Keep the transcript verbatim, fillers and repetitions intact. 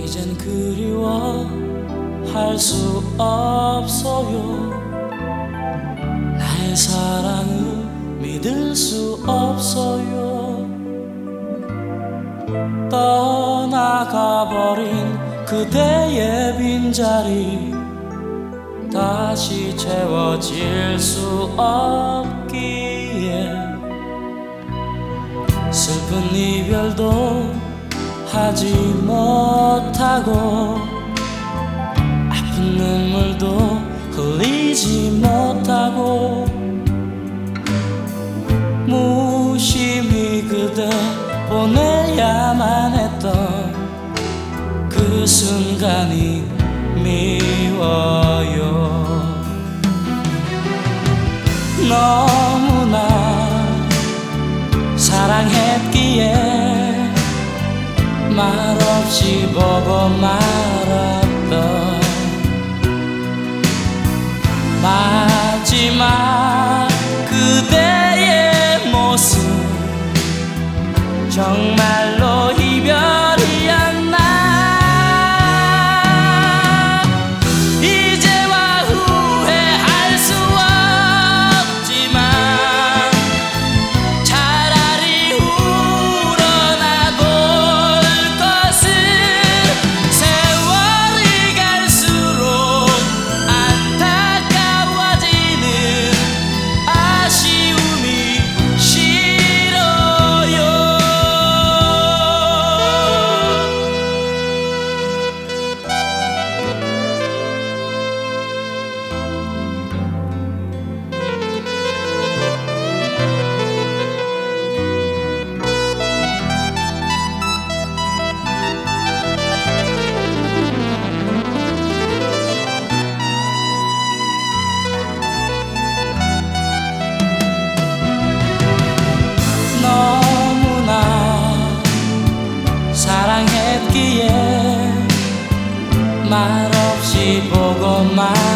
이젠 그리워할 수 없어요. 나의 사랑을 믿을 수 없어요. 떠나가버린 그대의 빈자리 다시 채워질 수 없기에 슬픈 이별도 하지 못하고 아픈 눈물도 흘리지 못하고 무심히 그대 보내야만 했던 그 순간이 미워요. 너무나 사랑했기에 말없이 보고 말았던 마지막 그대의 모습 정말로 이별이었나. 이제와 후회할 수 없지만 차라리 우러나볼 것은 세월이 갈수록 안타까워지는 아쉬움이 싫어요. 너무나 사랑했기에 말없이 보고 말